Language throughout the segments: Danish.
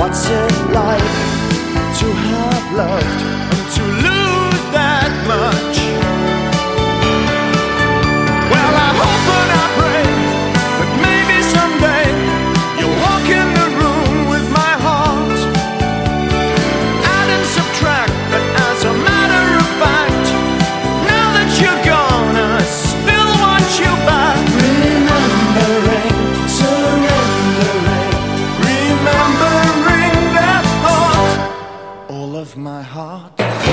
What's it like to have loved and to lose that much? Well, I hope and I pray that maybe someday you'll walk in the room with my heart. Add and subtract, but as a matter of fact, now that you're gone, I still want you back. Remembering, surrendering, remembering that thought, all of my heart.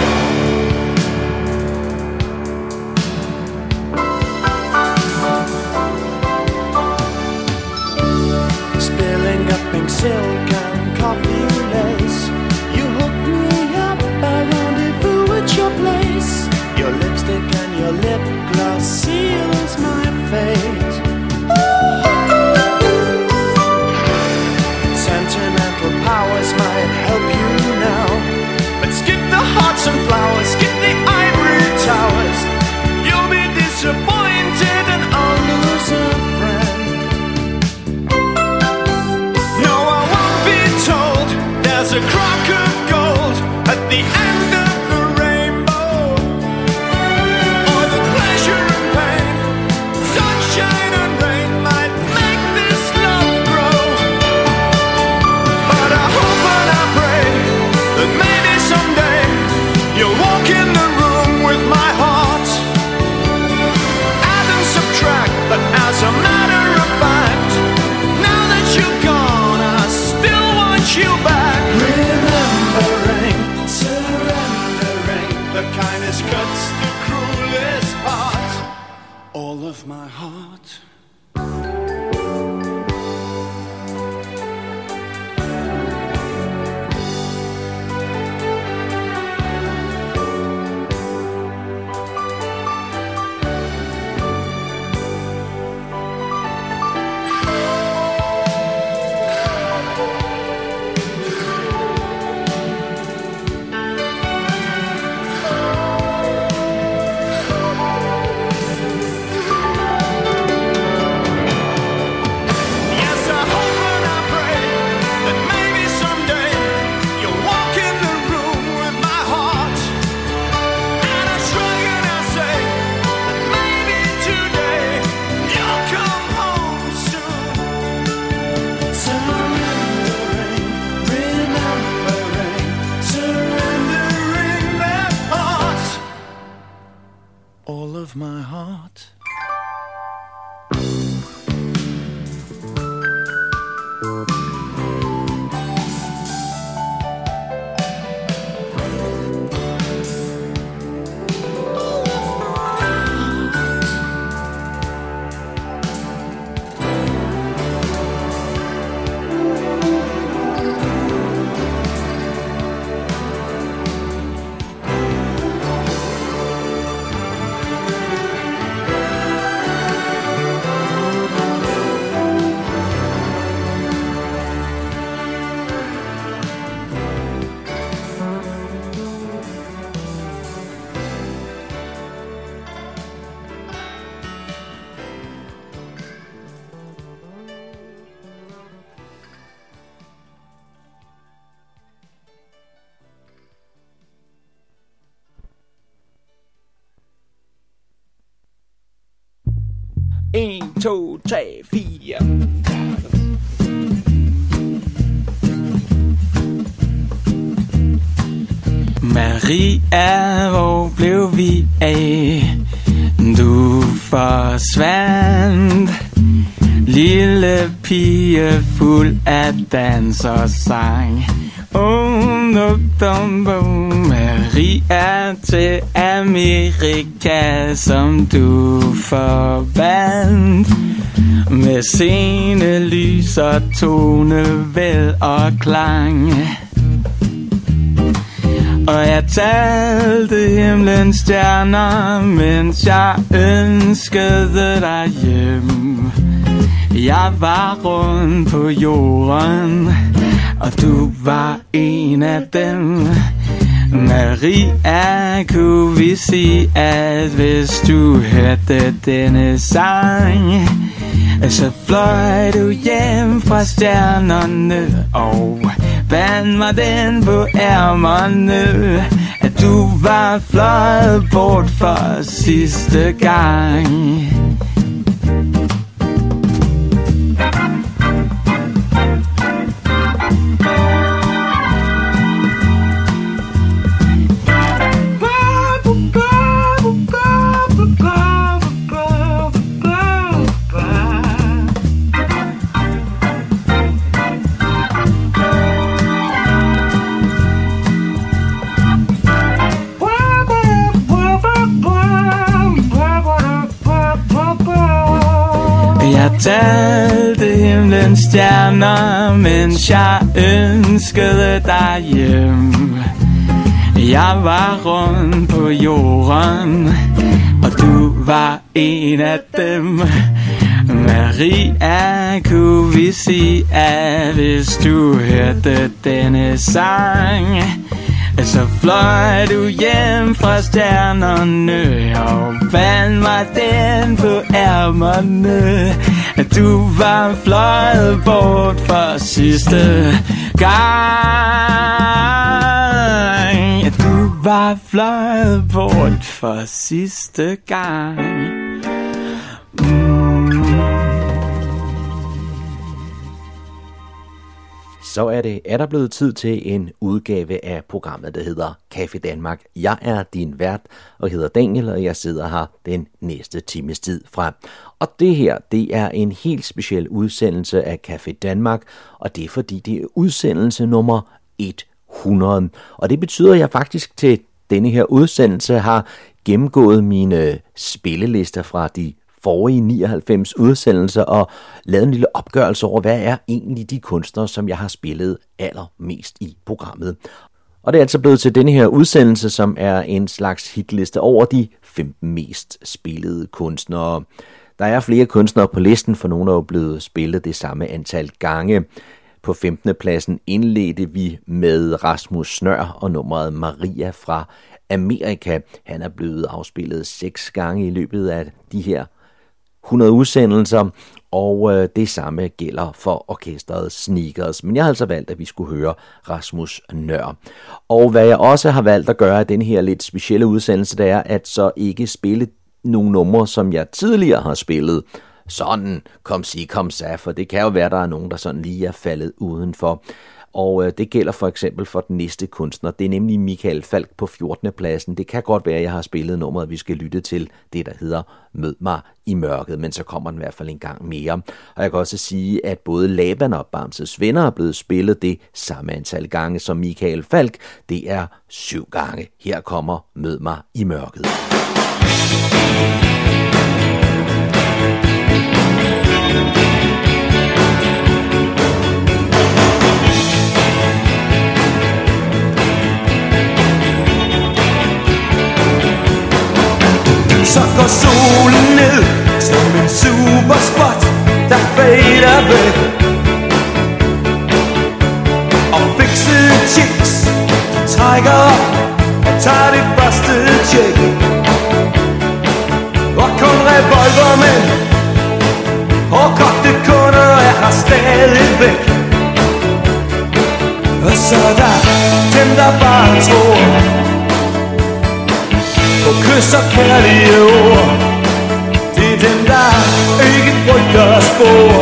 Spilling up pink silk and coffee lace, you hook me up, I rendezvous at your place. Your lipstick and your lip gloss seals my fate. Sentimental powers might help you now, but skip the hearts and flowers, skip the ivory towers. You'll be disappointed and I'll lose a friend. No, I won't be told there's a crock of gold at the end of the rainbow, or the pleasure and pain, sunshine and rain might make this love grow. But I hope and I pray that maybe someday you'll walk in the room with my heart. Add and subtract, but as a matter of fact, now that you're gone, I still want you back. Remembering, surrendering, the kindest cuts the cruelest part, all of my heart. Yes, I hope and I pray that maybe someday you'll walk in the room with my heart. And I try and I say that maybe today you'll come home soon. Surrendering, remembering, surrendering that heart, all of my heart. En, to, tre, fire. Maria, hvor blev vi af? Du forsvandt. Lille pige fuld af dans og sang. Maria til Amerika, som du forbandt. Med scene, lys og tonevæld og klang. Og jeg talte himlens stjerner, mens jeg ønskede dig hjem. Jeg var rundt på jorden, og du var en af dem. Maria, kunne vi sige, at hvis du hørte denne sang, Så fløj du hjem fra stjernerne og bandt mig den på ærmerne, at du var fløjet bort for sidste gang. Jeg talte himlens stjerner, mens jeg ønskede dig hjem. Jeg var rundt på jorden, og du var en af dem. Maria, kunne vi sige, at hvis du hørte denne sang, så fløj du hjem fra stjernerne og bandt mig den på ærmerne, at du var fløjet bort for sidste gang. At du var fløjet bort for sidste gang. Så er der blevet tid til en udgave af programmet, der hedder Café Danmark. Jeg er din vært og hedder Daniel, og jeg sidder her den næste times tid frem. Og det her, det er en helt speciel udsendelse af Café Danmark, og det er fordi, det er udsendelse nummer 100. Og det betyder, at jeg faktisk til denne her udsendelse har gennemgået mine spillelister fra de forrige 99 udsendelser og lavet en lille opgørelse over, hvad er egentlig de kunstnere, som jeg har spillet allermest i programmet. Og det er altså blevet til denne her udsendelse, som er en slags hitliste over de 15 mest spillede kunstnere. Der er flere kunstnere på listen, for nogle er jo blevet spillet det samme antal gange. På 15. pladsen indledte vi med Rasmus Snør og nummeret Maria fra Amerika. Han er blevet afspillet 6 gange i løbet af de her 100 udsendelser, og det samme gælder for orkestret Sneakers. Men jeg har altså valgt, at vi skulle høre Rasmus Nør. Og hvad jeg også har valgt at gøre i den her lidt specielle udsendelse, det er at så ikke spille nogle numre, som jeg tidligere har spillet. Sådan, kom så, for det kan jo være, der er nogen, der sådan lige er faldet udenfor. Og det gælder for eksempel for den næste kunstner. Det er nemlig Michael Falch på 14. pladsen. Det kan godt være, at jeg har spillet nummeret, vi skal lytte til det, der hedder Mød mig i mørket, men så kommer den i hvert fald en gang mere. Og jeg kan også sige, at både Laban og Bamses Venner er blevet spillet det samme antal gange som Michael Falch. Det er 7 gange. Her kommer Mød mig i mørket. Så går solen ned som en superspot, der fader væk. Og fiksede chicks trækker op og tager det første tjek. Og kun revolvermænd og kogte kunder er her stadigvæk. Og så der dem, der bare tror på kys og kærlige ord. Det er dem, der ikke frygter spor.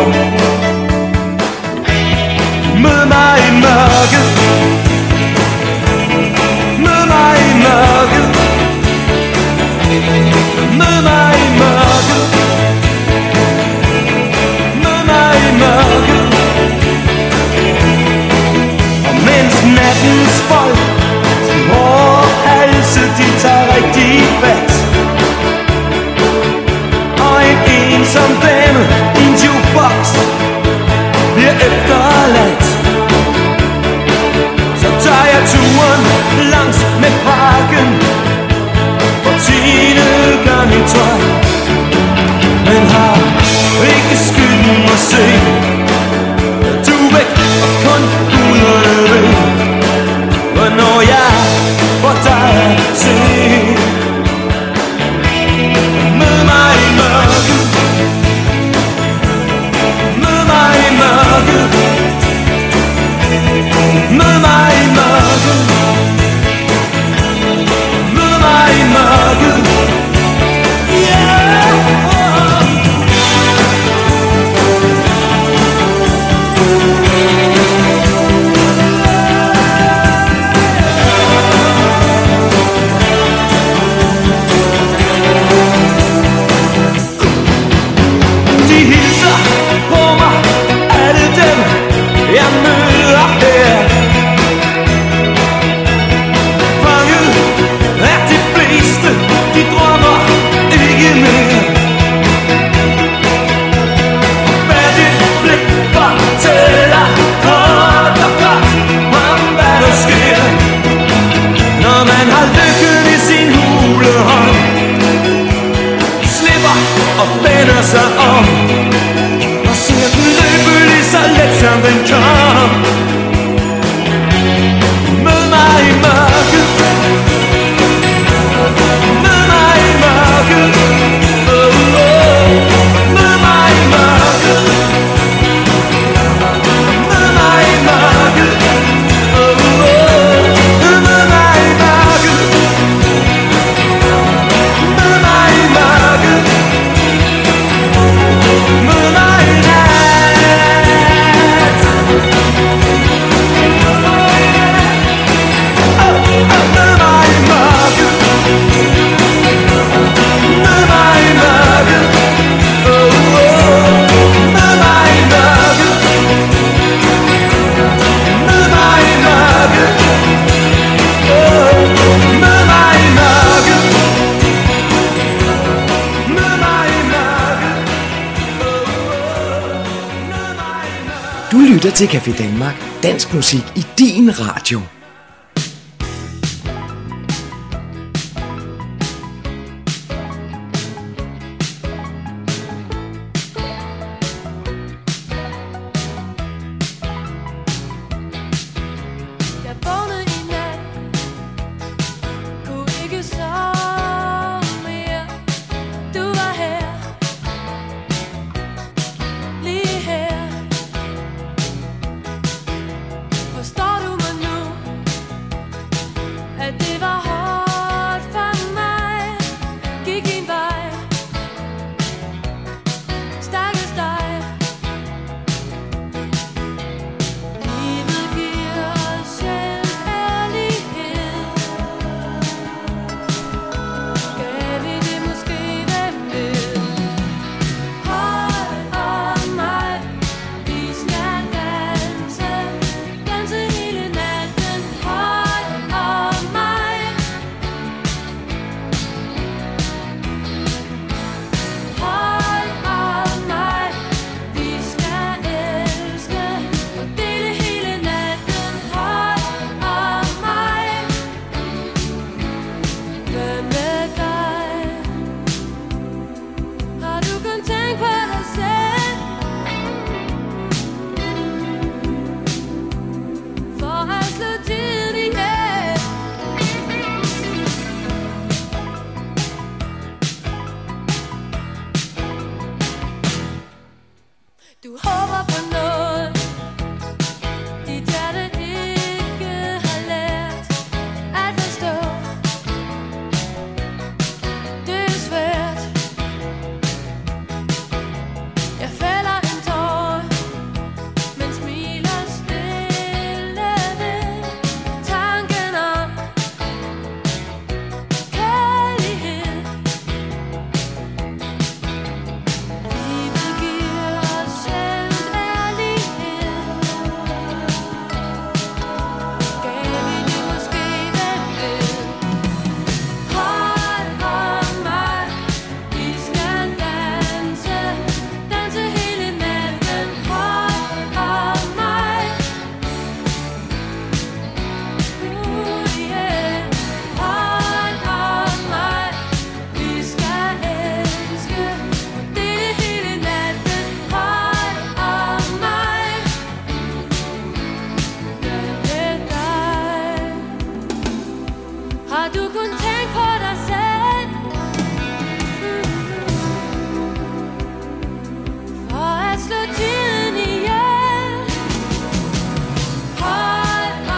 Mød mig i mørket. Mød mig i mørket. Mød mig i mørket. Mød mig i mørket. Og mens nattens folk halse, de tager rigtig fat. Og en som dame i en jukebox Mød mig i mørket. Mød mig i mørket. Sig om og ser den løbe lige så let som den kom. Mød mig i mørket. Mød mig i mørket. Oh, oh. Mød mig i mørket. Mød mig i mørket. Oh, oh. Mød mig i mørket. Mød mig i mørket. Mød mig i nat. Mød mig i mørket. Mød mig i mørket. Oh, oh. Mød mig i mørket. Mød mig i mørket. Oh, mød mig i mørket. Mød mig i mørket. Du lytter til Café Danmark, dansk musik i din radio. Jeg vågnede i nat, kunne ikke sove mere. Du var her, lige her. Forstår du mig nu, at det var hårdt for mig? Gik din vej, stakkels dig. Livet giver os selv ærlighed. Gav vi det måske, hvem ved? Hold om mig, vi skal danse, danse hele natten. Hold om mig. Hold om mig, vi skal elske og dele hele natten. Hold om mig. Hvad med dig? Har du kun tænkt på dig selv? For at slå tiden ihjel. Du håber på noget, dit hjerte ikke har lært at forstå. Det er svært. Jeg fælder en tår, men smiler stille ved tanken om kærlighed. Livet giver os selv ærlighed. Gav vi det måske, hvem ved? Hold om mig, vi skal danse, danse hele natten. Hold om mig. Yeah. Hold om mig, vi skal elske og dele hele natten. Hold om mig. Hvad med dig? Har du kun tænkt på dig selv? For at slå tiden ihjel. Hold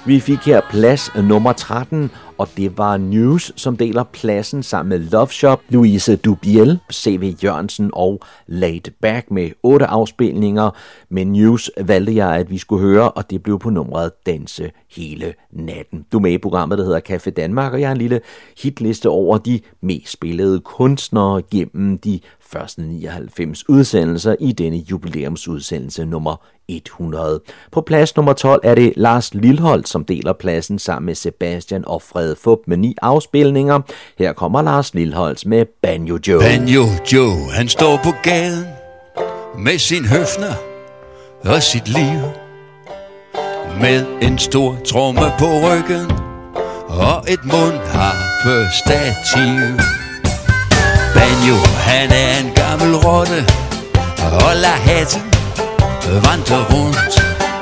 Vi fik her plads nummer 13, og det var News, som deler pladsen sammen med Love Shop, Louise Dubiel, C.V. Jørgensen og Laid Back med 8 afspilninger. Men News valgte jeg, at vi skulle høre, og det blev på nummeret Danse hele natten. Du er med i programmet, der hedder Café Danmark, og jeg har en lille hitliste over de mest spillede kunstnere gennem de første 99 udsendelser i denne jubilæumsudsendelse nummer 100. På plads nummer 12 er det Lars Lilholt, som deler pladsen sammen med Sebastian og Frede Fup med 9 afspilninger. Her kommer Lars Lilholt med Banjo Joe. Banjo Joe, han står på gaden med sin høfner og sit liv, med en stor tromme på ryggen og et mundharpestativ. Banjo, han er en gammel rotte og lader hatten vandre rundt.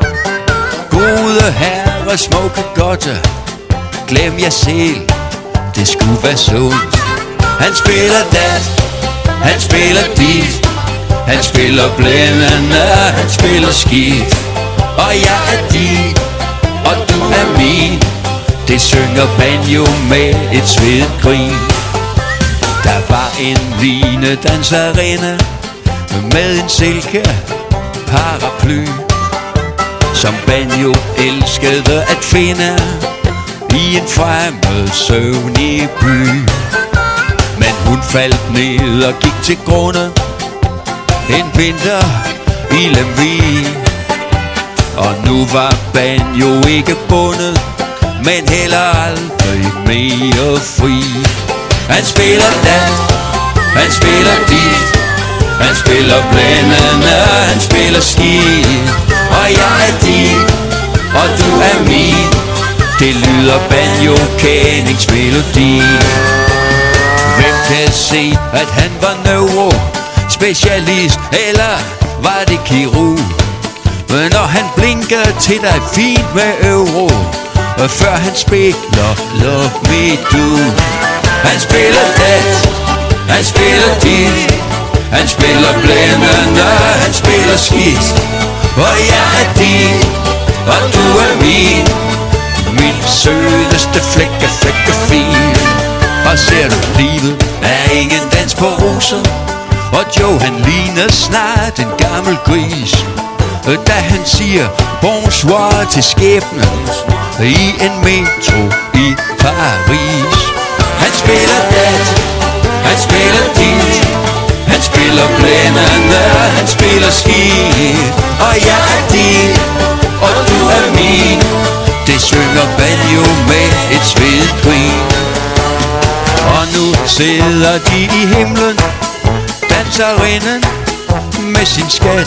Gode herrer, smukke godte, glem jer selv, det skulle være sundt. Han spiller dat, han spiller dit, han spiller blændende, han spiller skidt. Og jeg er din, og du er min, det synger Banjo med et svedigt grin. Der var en linedanserinde med en silke paraply, som Banjo elskede at finde i en fremmed søvnig by. Men hun faldt ned og gik til grunde en vinter i Lemvig. Og nu var Banjo ikke bundet, men heller aldrig mere fri. Han spiller dat, han spiller dit, han spiller blændende, han spiller skidt. Og jeg er din, og du er min, det lyder banjo-kendingsmelodi. Hvem kan se, at han var neurospecialist, eller var det kirurg? Men når han blinker til dig fint med euro, før han spiller Love Me Do. Han spiller dat, han spiller dit, han spiller blændende, han spiller skidt. Og jeg er din, og du er min, min sødeste flækkefin. Og ser du, livet er ingen dans på roser, og Joe han ligner snart en gammel gris, da han siger bonsoir til skæbnen i en metro i Paris. Han spiller dat, han spiller dit, han spiller blændende, han spiller skidt. Og jeg er din, og du er min, det synger Banjo med et svedigt grin. Og nu sidder de i himlen, danserinden med sin skat,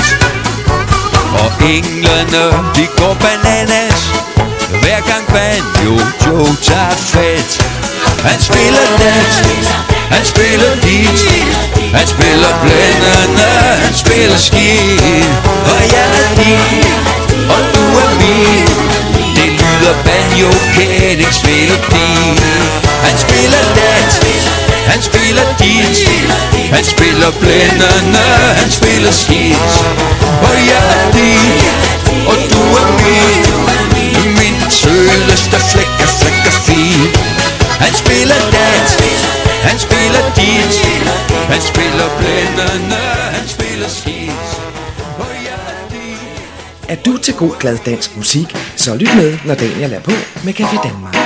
og englene, de går bananas, hver gang Banjo Joe tager fat. Han spiller dans, han spiller dit, han spiller blændende, han spiller skidt. Og jeg er din, og du er min, det lyder banjo-kendingsmelodi. Han spiller dans, han spiller dit, han spiller blændende, han spiller skidt. Og jeg er din, og du er min, min sødeste flækkefin. Han spiller dans, han spiller dit, han spiller blændende, han spiller skidt. Og jeg er din. Er du til god glad dansk musik, så lyt med, når Daniel er på med Café Danmark.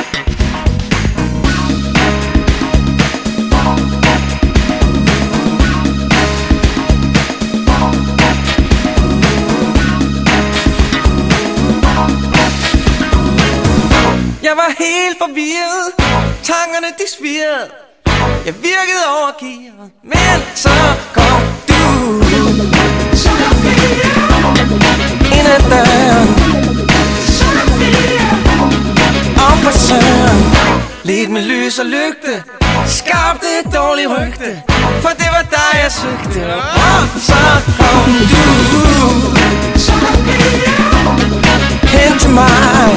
Jeg var helt forvirret, tankerne de svirrede, jeg virkede overgearet, men så kom du ind ad døren, og for søren, lidt med lys og lygte, skabte et dårligt rygte, for det var dig jeg søgte. Og så kom du hen til mig,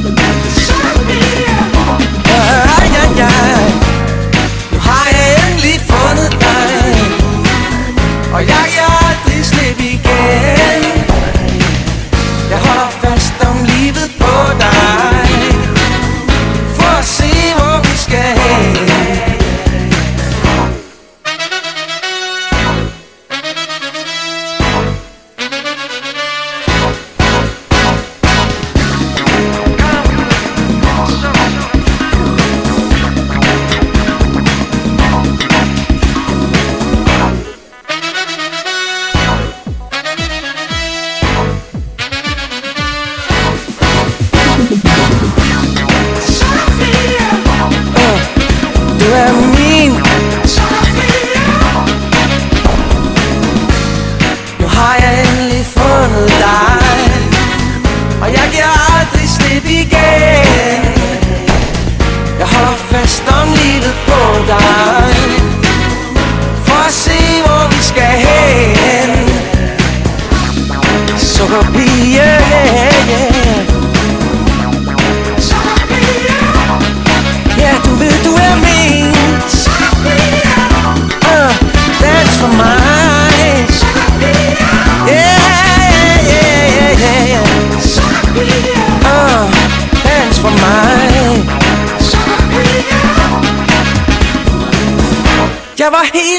nu har jeg endelig fundet dig, og jeg kan aldrig slippe igen. Jeg holder fast om livet på dig.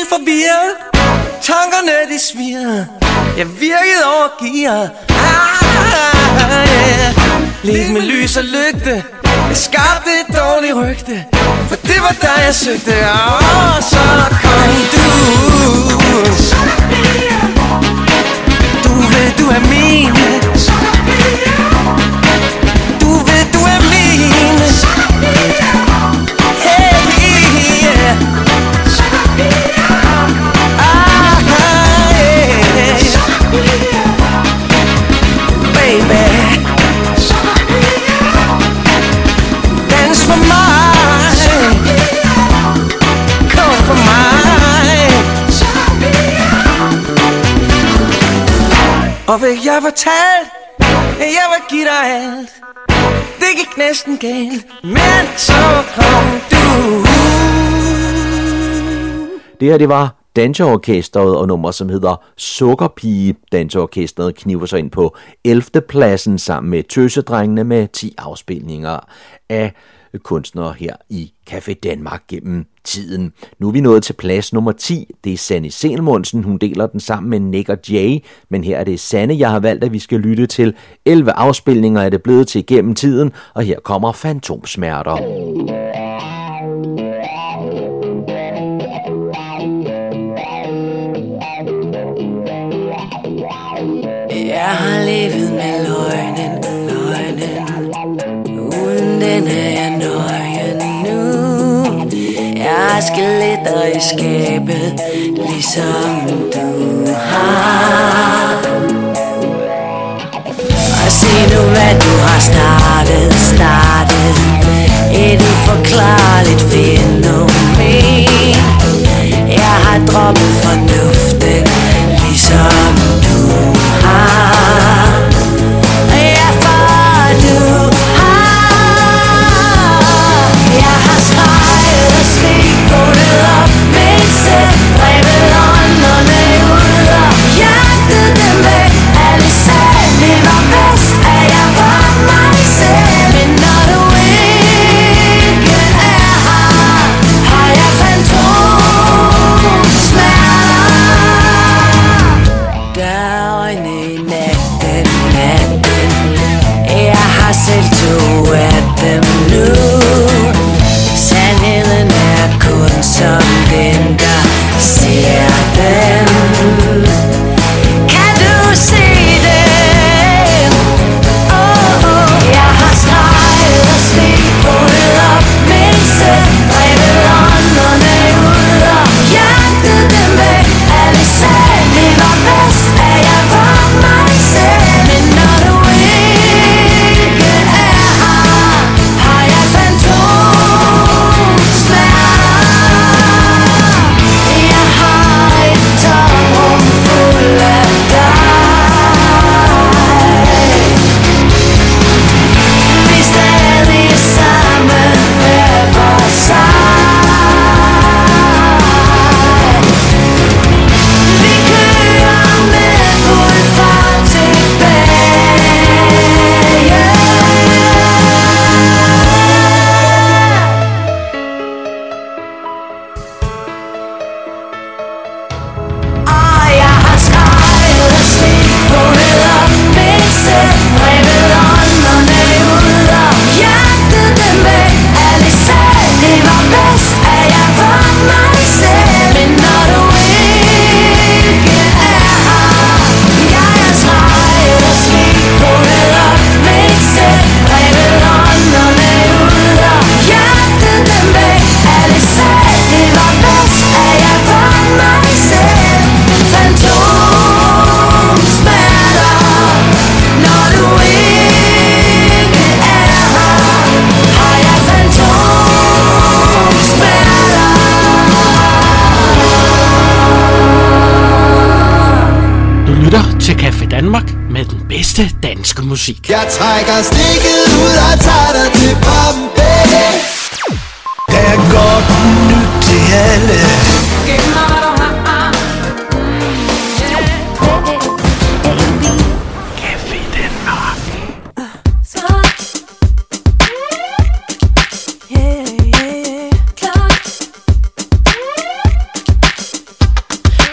helt forvirret. Tankerne de svirrer. Jeg virkede over gear. Lidt med lys og lygte. Jeg skabte et dårligt rygte, for det var dig jeg søgte. Så kom du. Du ved du er min. Du ved du er min. Hey, yeah. Baby, dance for mig. Kom for mig. Og hvad jeg fortalt, at jeg vil give dig alt. Det gik næsten galt, men så kom du. Det her, det var Danseorkestret og nummer, som hedder Sukkerpige. Danseorkestret kniver sig ind på 11. pladsen sammen med Tøsedrengene med 10 afspilninger af kunstnere her i Café Danmark gennem tiden. Nu er vi nået til plads nummer 10. Det er Sanne Salomonsen. Hun deler den sammen med Nick og Jay. Men her er det Sanne, jeg har valgt, at vi skal lytte til. 11 afspilninger er det blevet til gennem tiden, og her kommer Fantomsmerter. Jeg har levet med løgnen, uden den er jeg nøgen nu. Jeg har skeletter i skabet, ligesom du har. Og se nu hvad du har startet. Et uforklarligt fænomen. Jeg har droppet fornuften, ligesom du har. Ja, for du har. Jeg har skreget og smidt bundet op, men selv drevet ånderne ud og jagtet dem væk. Alle sagde, det var bedst, at jeg var mig selv. Men når du ikke er her, har jeg fantomsmerter. Der er øjne i natten. Jeg har selv 2 af dem nu. Sandheden er kun som den, der ser den. Kan du se den? Jeg har skreget og smidt bundet op, men selv drevet ånderne ud og jagtet dem væk. Alle sagde, det var bedst, at jeg var mig selv. Men når du ikke er her, har jeg fantomsmerter. Jeg har et tomrum fuld af dig. Vi er stadig sammen hver for sig. Vi kører med fuld fart tilbage. Og jeg har skreget og smidt bundet op, men selv drevet ånderne ud og jagtet dem væk. Alle sagde, det var bedst, at jeg var mig selv. Men når du ikke er her, jeg har skreget og smidt bundet op, men selv drevet ånderne ud og jagtet dem væk. Alle sagde, det var bedst, at jeg var mig selv. Fantomsmerter. Når du ikke er her, har jeg fantomsmerter. Du lytter til Café Danmark med den bedste danske musik. Jeg trækker stikket ud og tager dig til Bombay. Der er godt nyt til alle. Giv mig hvad du har. Café Danmark.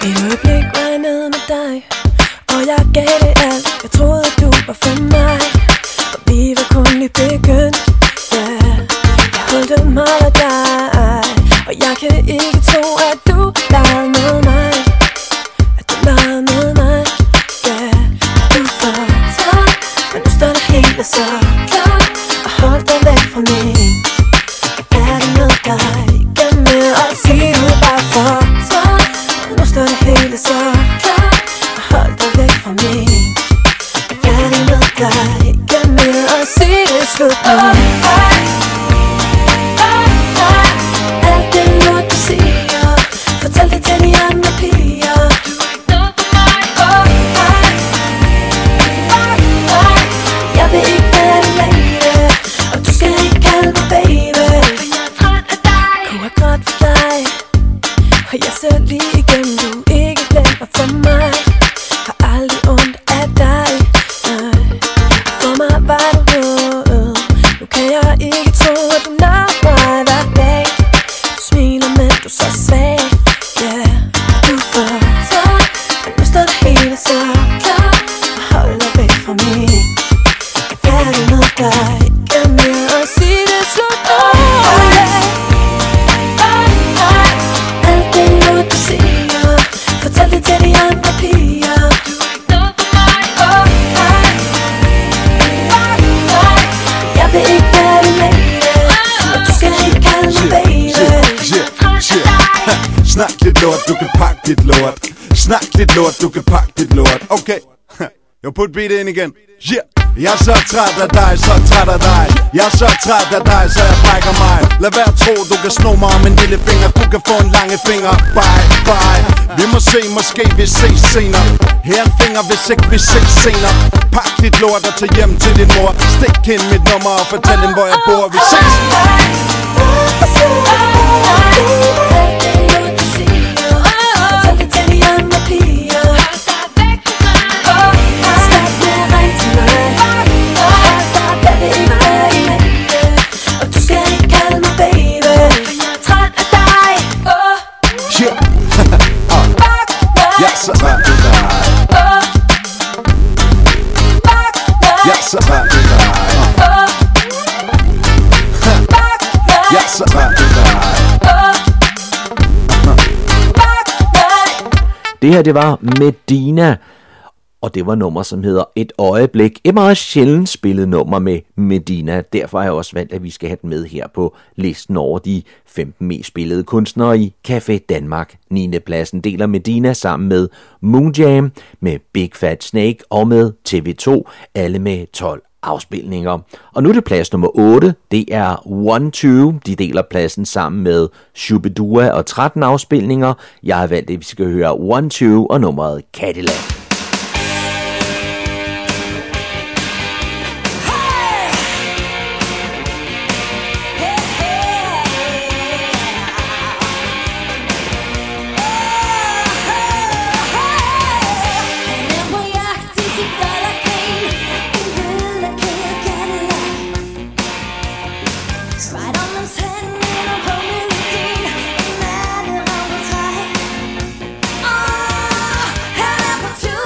Et øjeblik var jeg nede med dig, og jeg gav det alt. Jeg troede du var for mig, og vi var kun lige begyndt. Yeah. Jeg holdte meget af dig, og jeg kan ikke tro at du legede med mig. At du legede med mig. Yeah. Du fortalte, men nu står det hele så klart. Og hold dig væk fra mig. Jeg er det med dig igen med at sige du bare fortalte. Nu står det hele så klart. Og hold dig væk fra mig. Jeg er det med dig igen med at sige det slut nu. Alt det lort du siger, fortæl det til de andre piger. Du er ikke noget for mig. Jeg vil ikke være det længere, og du skal ikke kalde mig baby. For jeg er træt af dig. Kunne have grådt for dig, og jeg ser lige igennem. Du ikke glemmer for mig. Har aldrig ondt af dig. For mig var du rød. Nu kan jeg ikke tro at du når mig hver dag. Du smiler, men du er så svag. Yeah, du fortalte, men nu står det hele så klart. Og hold dig væk fra mig. Jeg er det med dig igen med at sige det slut. Alt det lort du siger, fortæl det til de andre piger. Du er ikke noget for mig. Jeg vil ikke være det længere, og du skal ikke kalde mig baby. Snak lidt lort, du kan pakke dit lort. Snak lidt lort, du kan pakke dit lort. Okay, jeg put beatet ind igen. Yeah. Jeg er så træt af dig, så træt af dig. Jeg er så træt af dig, så jeg brækker mig. Lad være tro, du kan sno mig om en lille finger. Du kan få en lange finger. Bye, bye. Vi må se, måske vi ses senere. Her en finger, hvis ikke vi ses senere. Pak dit lort og tag hjem til din mor. Stik hende mit nummer og fortæl hende, hvor jeg bor. Vi ses. Det her, det var Medina, og det var nummer, som hedder Et Øjeblik. Et meget sjældent spillet nummer med Medina. Derfor har jeg også valgt, at vi skal have den med her på listen over de 15 mest spillede kunstnere i Café Danmark. 9. pladsen deler Medina sammen med Moonjam, med Big Fat Snake og med TV2, alle med 12 afspilninger. Og nu er det plads nummer 8, det er 1-2. De deler pladsen sammen med Shubidua og 13 afspilninger. Jeg har valgt, at vi skal høre 1-2 og nummeret Cadillac. To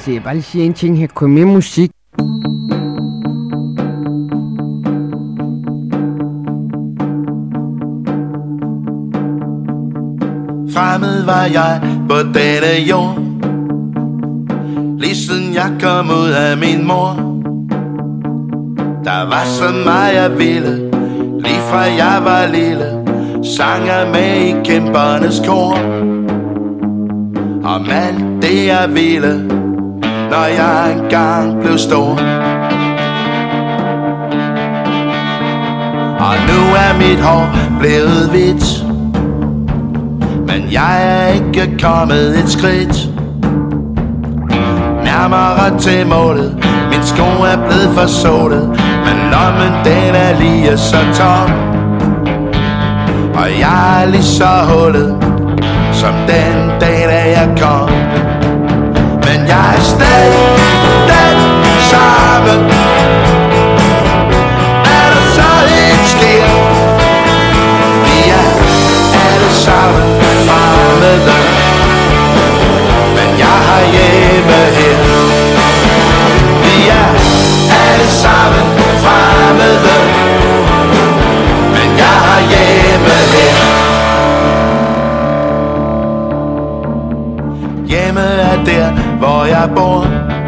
Altså, jeg bare lige sige en ting her. Kom med musik. Fremmed var jeg på denne jord, lige siden jeg kom ud af min mor. Der var så meget jeg ville, lige fra jeg var lille, sang jeg med i kæmpernes kor. Om alt det jeg ville, når jeg engang blev stor. Og nu er mit hår blevet hvidt, men jeg er ikke kommet et skridt nærmere til målet. Min sko er blevet forsålet, men lommen den er lige så tom. Og jeg er lige så hullet som den dag da jeg kom. Men jeg er stadig den samme. Er der så ikke sker, vi er alle sammen fremmede, men jeg har hjemme her. Vi er alle sammen fremmede, men jeg har hjemme her. Hjemme er der, hvor jeg bor,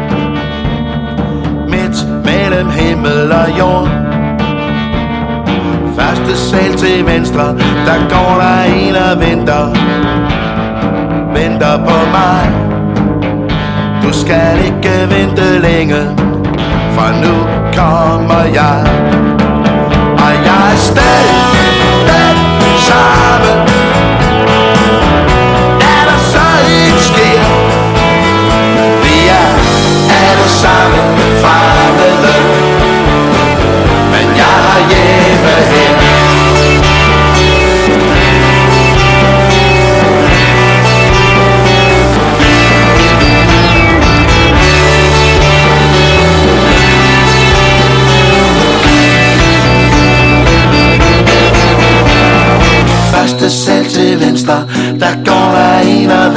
midt mellem himmel og jord. Første sal til venstre, der går der en og venter på mig. Du skal ikke vente længe, for nu kommer jeg. Og jeg er stadig den samme. Er der så ikke sker, vi er alle sammen fremmede, men jeg har hjemme her. Første sal til venstre, der går der en og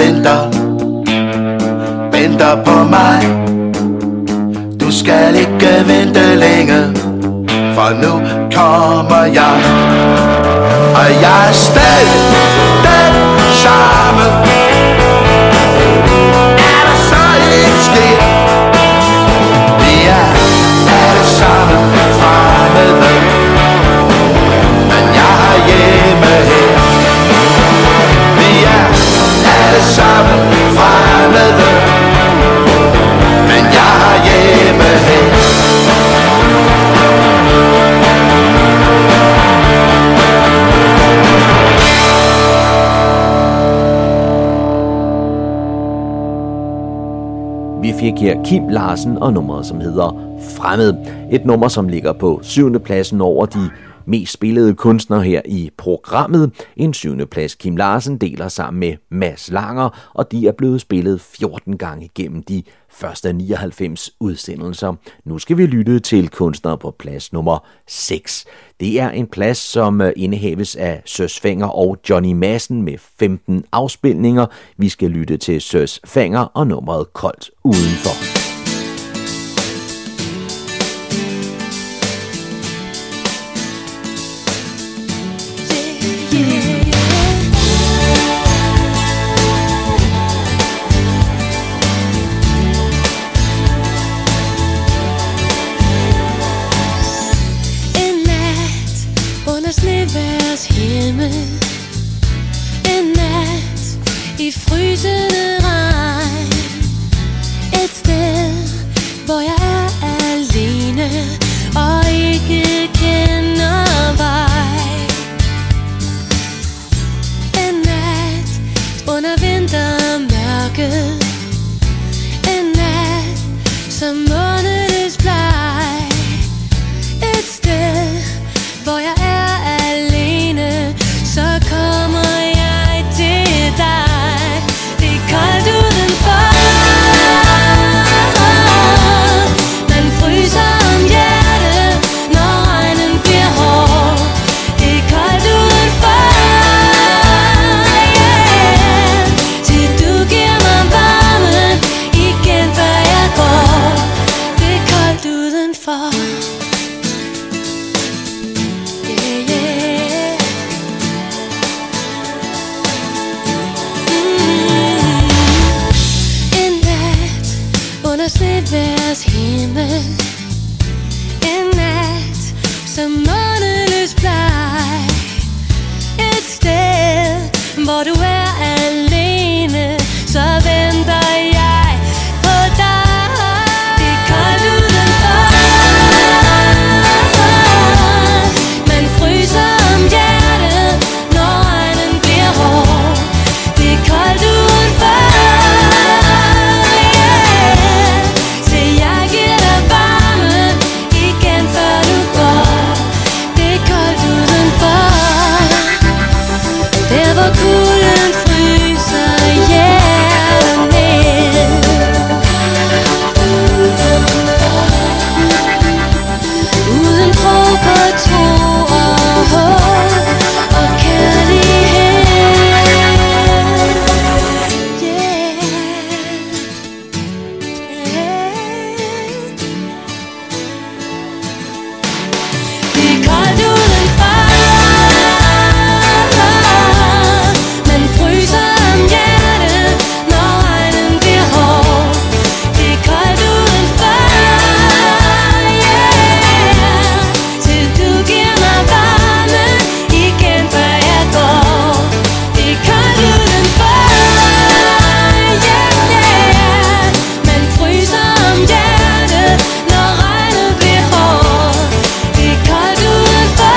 venter på mig. Du skal ikke vente længe, for nu kommer jeg. Og jeg er stadig den samme. Er der så ikke sker, vi er alle sammen fremmede, men jeg har hjemme her. Vi er alle sammen fremmede, men jeg har hjemme her. Vi fik her Kim Larsen og nummeret, som hedder Fremmed. Et nummer, som ligger på 7. pladsen over de mest spillede kunstnere her i programmet. En 7. plads Kim Larsen deler sammen med Mads Langer, og de er blevet spillet 14 gange gennem de første 99 udsendelser. Nu skal vi lytte til kunstnere på plads nummer 6. Det er en plads, som indehaves af Søs Fenger og Johnny Madsen med 15 afspilninger. Vi skal lytte til Søs Fenger og nummeret Koldt Udenfor. En nat i frysende regn, et sted, hvor jeg er alene og ikke kender vej. En nat under vintermørket, en nat som månedens bleg, et sted, hvor jeg er alene, så kommer jeg til dig. Det er koldt udenfor, man fryser om hjertet, når Plötsligt værs himmel en nat som måneløs bleg. Et sted hvor du er alene, så venter jeg på dig. Det er koldt udenfor, man fryser om hjertet, når regnen bliver hård. Det er koldt udenfor, yeah. Så jeg giver dig varme igen før du går. Det er koldt udenfor, der hvor kulden fryser hjertet ned. Uden tro på tro og håb og kærlighed, yeah. Det er koldt udenfor, man fryser om hjertet, når regnen bliver hård. Det er koldt udenfor, yeah. Til du giver mig varme igen før jeg går. Det er koldt udenfor, yeah. Man fryser om hjertet, når regnen bliver hård. Det er koldt udenfor,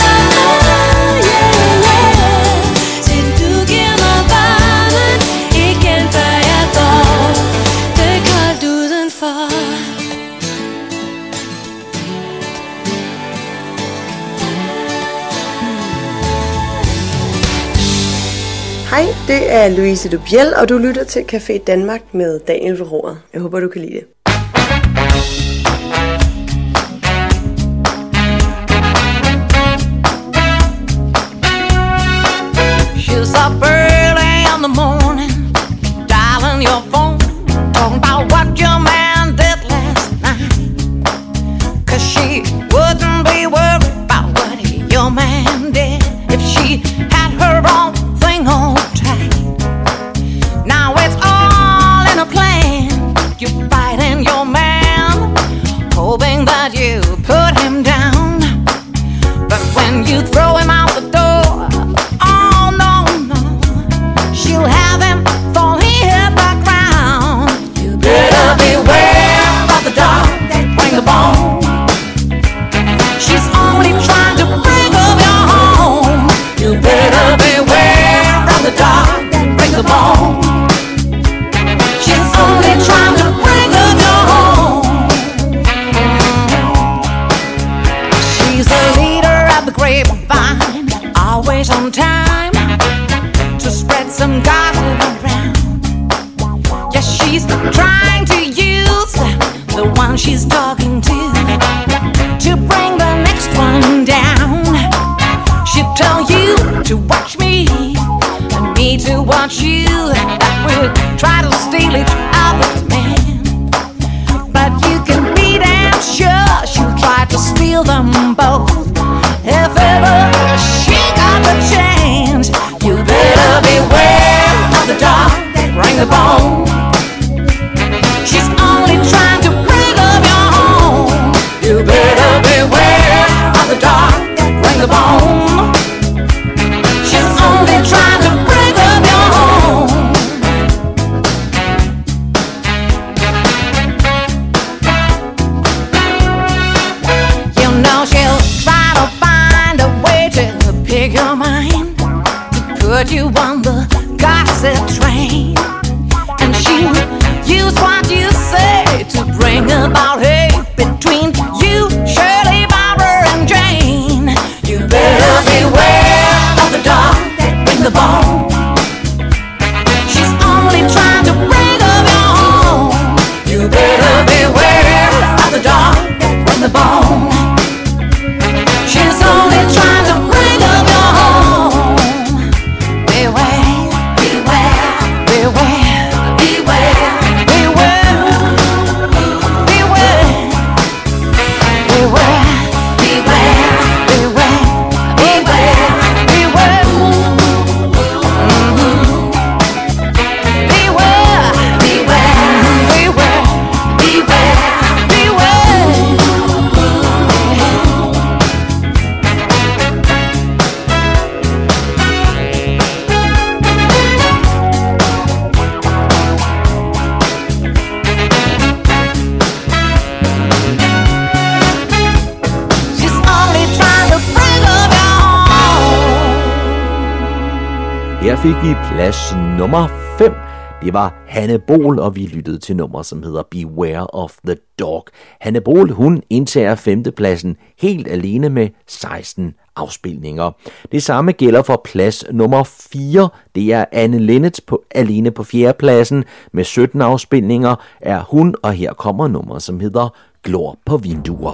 yeah. Til du giver mig varme igen før jeg går. Det er koldt udenfor. Hej, det er Louise Dubiel, og du lytter til Café Danmark med Daniel ved roret. Jeg håber, du kan lide det. She's up early in the morning, dialing your phone, talking about what your man did last night. 'Cause she wouldn't be worried about what your man did if she had her own thing on tight. Now it's all in a plan. You're fighting your man, hoping that you put him down. But when you throw him out the door, oh no, no, she'll have him fall hit the ground. You better beware of the dog that bring the bone. She's only trying to bring up your home. You better beware of the dog that bring the bone. She's only trying to bring up your home. She's a leader of the grapevine, always on time to spread some gossip around. Yes, she's trying to use the one she's talking to bring the next one down. She'll tell you to watch me and me to watch you, that we'll try to steal each other's man. But you can be damn sure she'll try to steal them both if ever she got the chance. You better beware of the dog that bring the bone. She's only trying to bring up your home. You better beware of the dog that bring the bone. She's only trying to bring up your home. You know she'll try to find a way to pick your mind, to put you on the gossip train. And she'll use what you say to bring about hate between you, Shirley, Barbara, and Jane. You better beware of the dog that bring the bone. She's only trying to bring up your home. You better beware of the dog that bring the bone. She's only trying to bring up your home. Beware, beware, beware, beware, beware, beware. Her fik vi plads nummer 5. Det var Hanne Bol, og vi lyttede til nummer, som hedder Beware of the Dog. Hanne Bol, hun indtager 5. pladsen helt alene med 16 afspilninger. Det samme gælder for plads nummer 4. Det er Anne Linnet alene på 4. pladsen med 17 afspilninger er hun, og her kommer nummer, som hedder Glor på vinduer.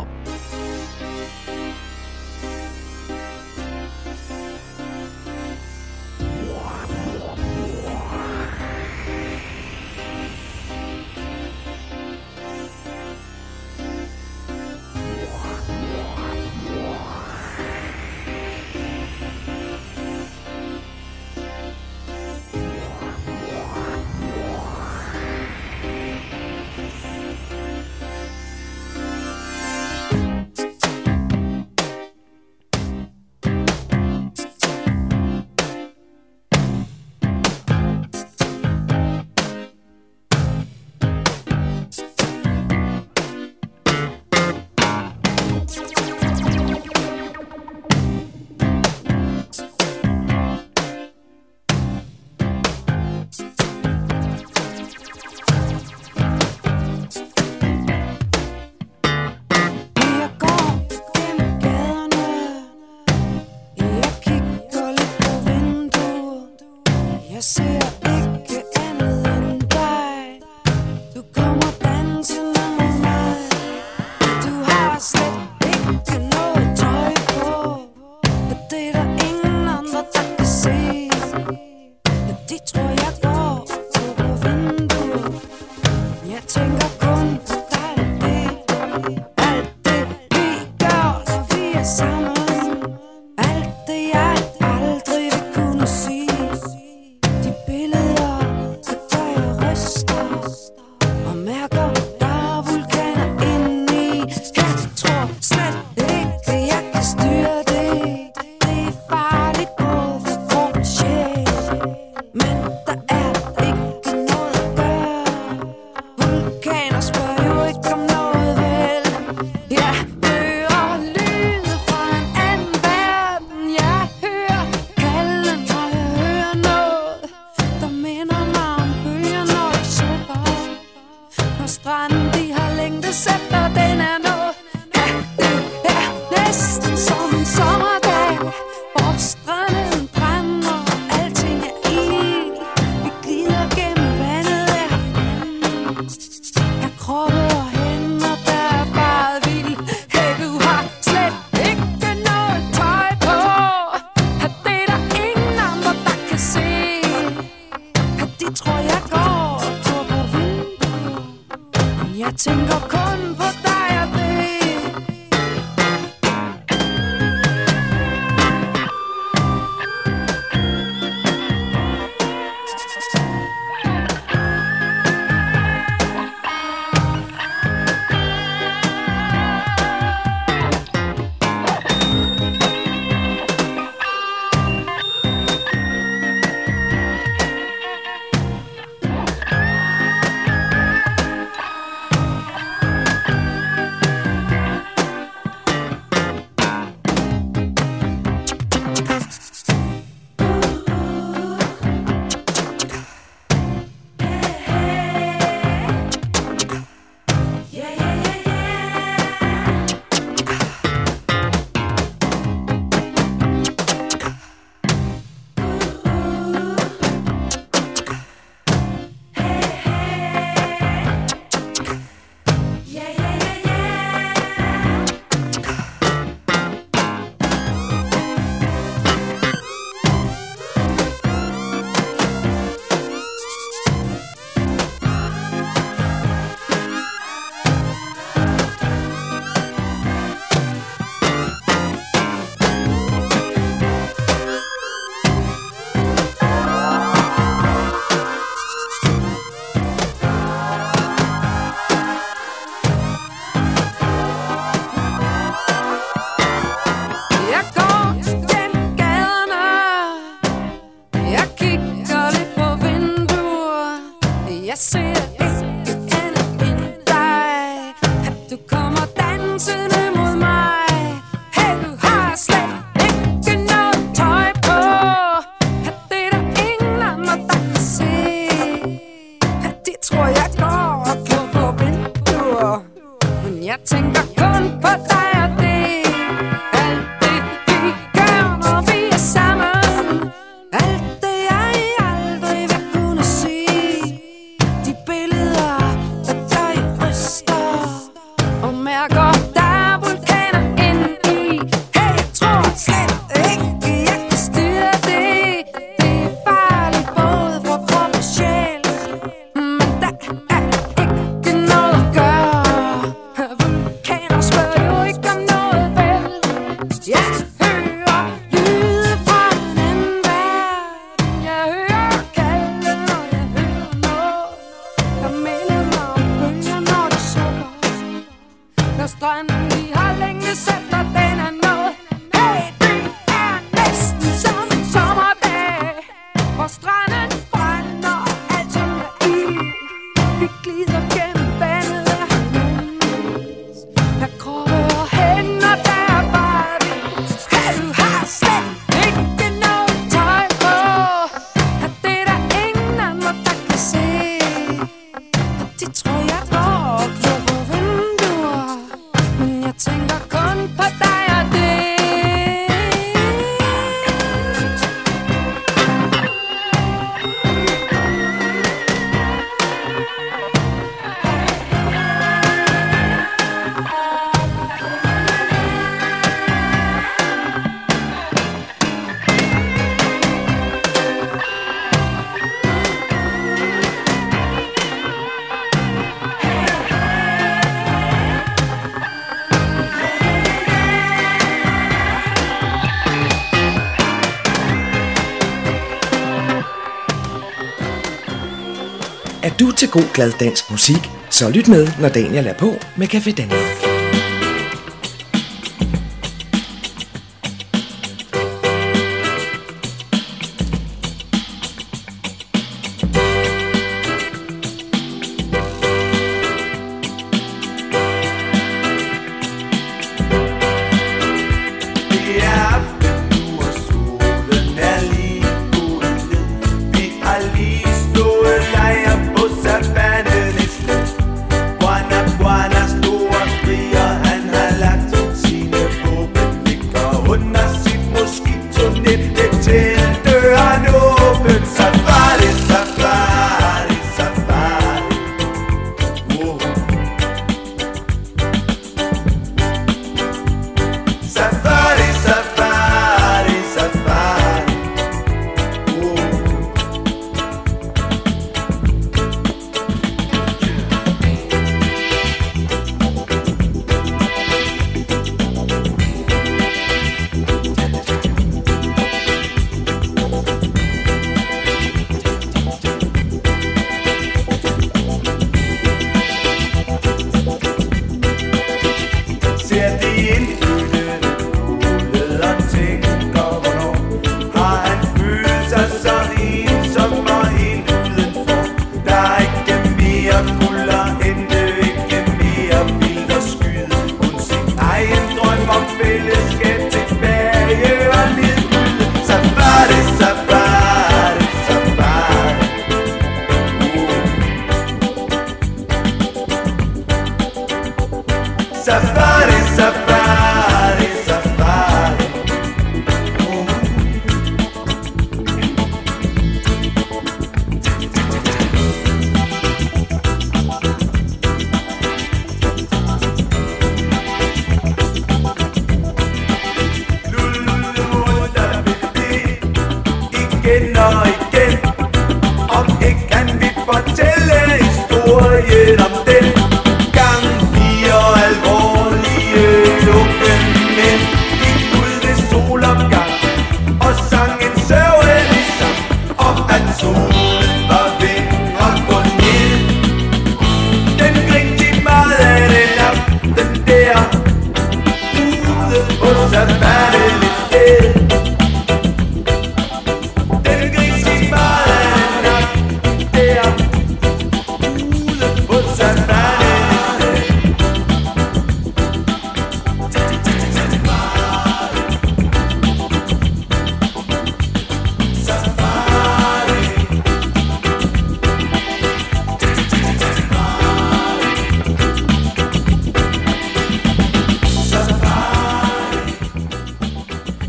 jeg tænker kun på dig og det. Alt det vi gør, når vi er sammen. Alt det jeg aldrig vil kunne se. De billeder, der gør jeg ryster og mærker, der er vulkaner inde i. Hey, jeg tror slet ikke, jeg kan styre det. Det er farligt både for krop og sjæl, men der er ikke noget at gøre. Vulkaner spørger jo ikke om noget, vel? Jeg hører lyde fra en anden verden. Jeg hører kalde, når jeg hører noget, der minder mig om bølger, når det sukker. Når stranden lige har længes efter den er nået. Hey, det er næsten som en sommerdag, hvor stranden brænder og alting er ild. Vi glider gennem vandet af hinandens. Af kroppe og hænder, der er bare vildt. Hey, du har slet ikke noget tøj på. Er det der ingen andre, der kan se? Og de tror jeg går og glor på vinduer, men jeg tænker kun på dig og det. Er du til god glad dansk musik, så lyt med, når Daniel er på med Café Danmark. Det er aften nu, og solen er lige gået ned. Vi har lige stået lejr på savannen et sted. Guana, guana, store kriger, han har lagt sine våben. Ligger under sit moskitonet, det til døren åben. Safari, safari, safari. Wow. Safari, safari, safari. Ser de indfødte ude og tænker, hvornår har han følt sig så ensom og helt udenfor? Der er ikke mere guld at hente, ikke mere vildt at skyde. Kun sin egen drøm om fællesskab tilbage og nedbryde. Safari, safari, safari. Safari, safari, safari. Igen og igen, om ikke kan vi fortælle historien om den gang. Fire alvorlige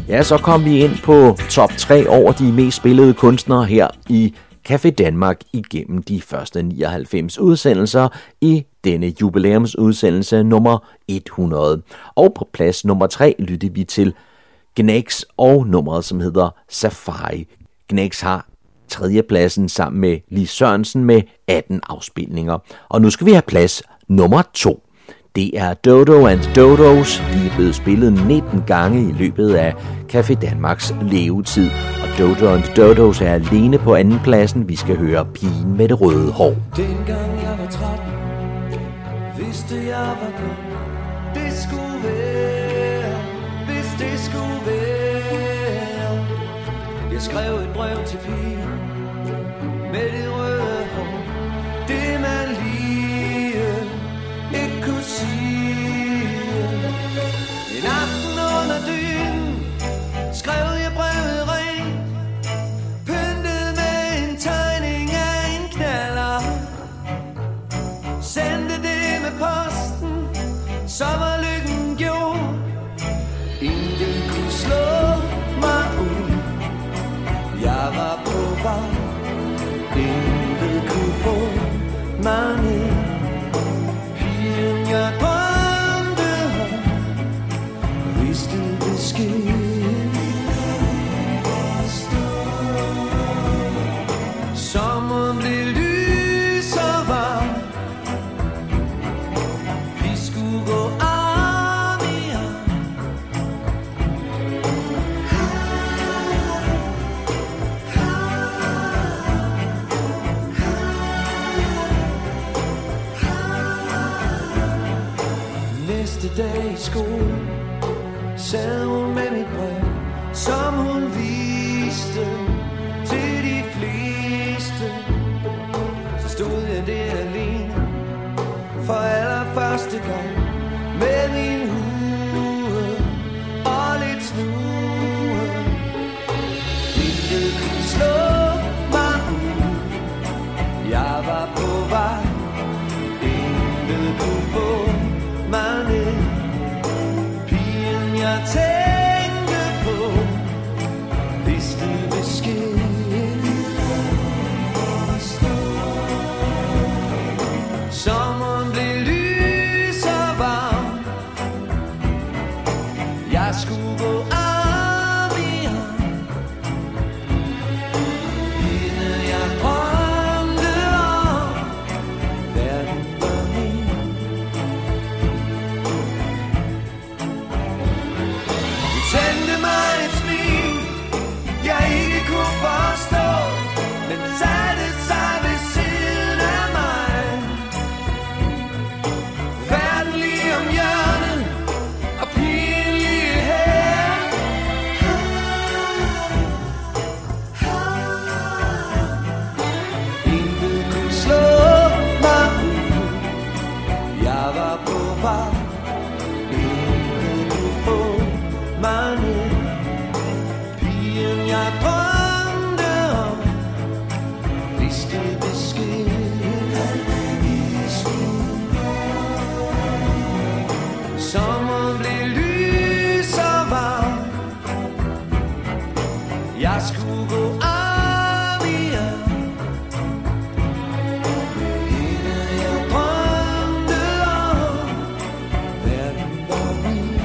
Ja, så kom vi ind på top 3 over de mest spillede kunstnere her i Café Danmark igennem de første 99 udsendelser i denne jubilæumsudsendelse nummer 100. Og på plads nummer 3 lytter vi til Gnex og nummeret, som hedder Safari. Gnex har tredjepladsen sammen med Lis Sørensen med 18 afspilninger. Og nu skal vi have plads nummer 2. Det er Dodo and Dodos. De er blevet spillet 19 gange i løbet af Café Danmarks levetid. Og Dodo and Dodos er alene på anden pladsen. Vi skal høre Pigen med det røde hår. Dengang jeg var 13, vidste jeg var dum. Det skulle være, hvis det skulle være. Jeg skrev et brev til pigen med det røde hår. Det man lige ikke kunne sige. En aften under dynen skrev jeg brevet rent, pyntet med en tegning af en knaller. Sendte det med posten, så var lykken gjort. Intet kunne slå mig ud. Jeg var på vej. Intet kunne få mig ned. Pigen jeg drømte om, vidste det skete. Sommeren blev lys og varm. Vi skulle gå arm i arm. Næste dag i skolen sad hun med mit brev, som hun viste til de fleste. Så stod jeg der alene for allerførste gang med min hue og lidt snue. Intet kunne slå mig ud. Jeg var på vej. Intet kunne få mig ned. Pigen jeg tænkte på vidste besked. Sommeren blev lys og varm. Jeg skulle gå arm i arm. Hende jeg drømte om, verden var min. Hun tændte mig et smil, jeg ikke kunne forstå, men satte sig ved siden af mig. Verden lige om hjørnet, og pigen lige her. Intet kunne slå mig ud. Jeg var på vej. Intet kunne få mig ned. Pigen jeg drømte om, vidste besked. Sommeren blev lys og varm. Jeg skulle gå arm i arm. Med hende jeg drømte om, verden var min.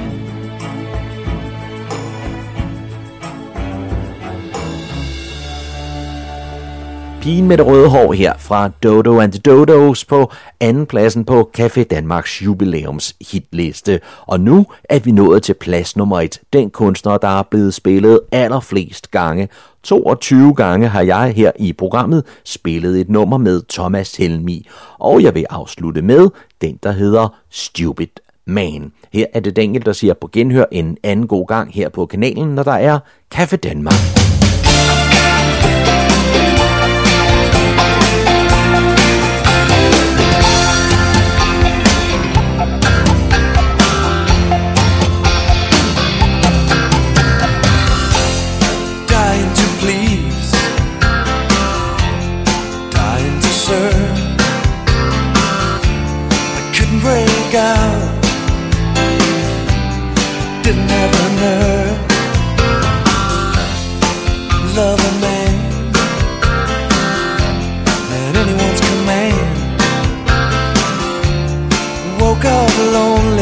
Pigen med det røde hår her fra Dodo and the Dodos på anden pladsen på Café Danmarks jubilæums hitliste. Og nu er vi nået til plads nummer 1. Den kunstner, der er blevet spillet allerflest gange. 22 gange har jeg her i programmet spillet et nummer med Thomas Helmig. Og jeg vil afslutte med den, der hedder Stupid Man. Her er det Daniel, der siger på genhør en anden god gang her på kanalen, når der er Café Danmark.